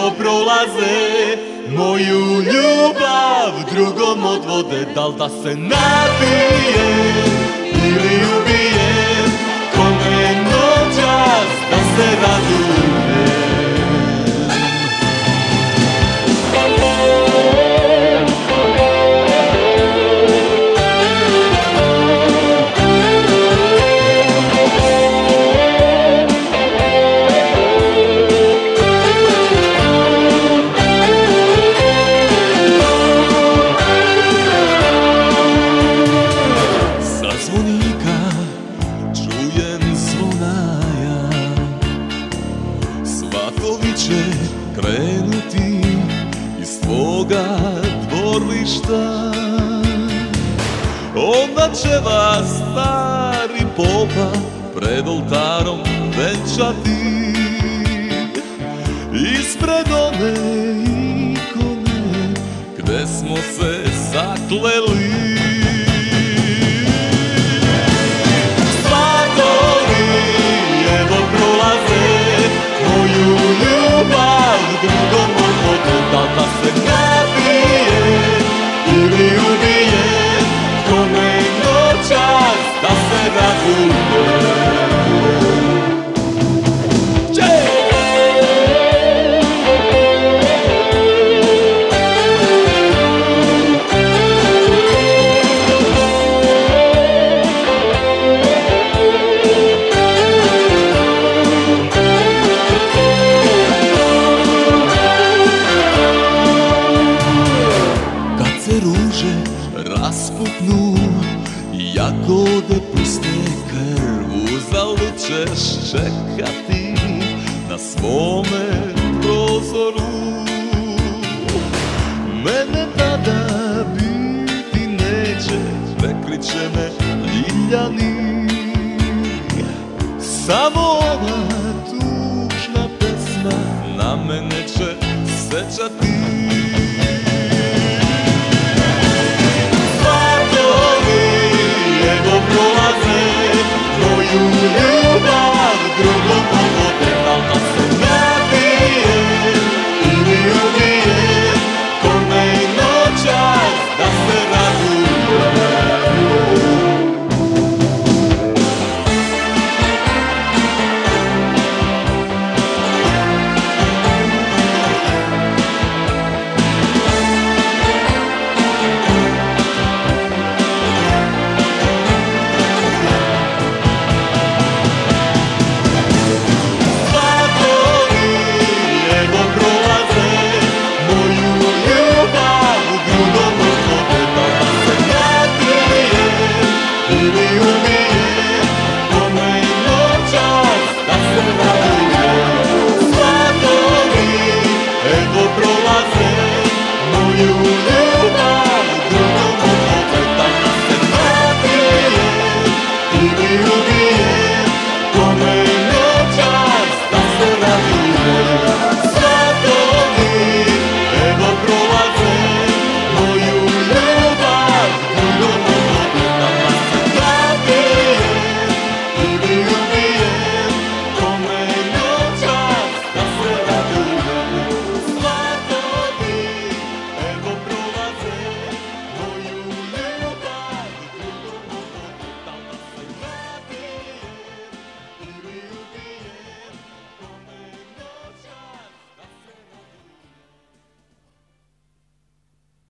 evo prolaze, moju ljubav drugom odvode. Dal da se napijem ili ubijem, kome noćas da se radujem. Krenuti iz tvoga dvorišta, onda će vas stari popa pred oltarom venčati, ispred one ikone gde smo se zakleli. Svatovi evo prolaze, moju ljubav drugom odvode. Dal da se napijem ili ubijem, kome noćas da se radujem. Ruže raspuknu i jagode puste krv, uzalud ćeš čekati na svome prozoru. Mene tada biti neće, prekriće me ljiljani, samo ova tužna pesma na mene će sećati.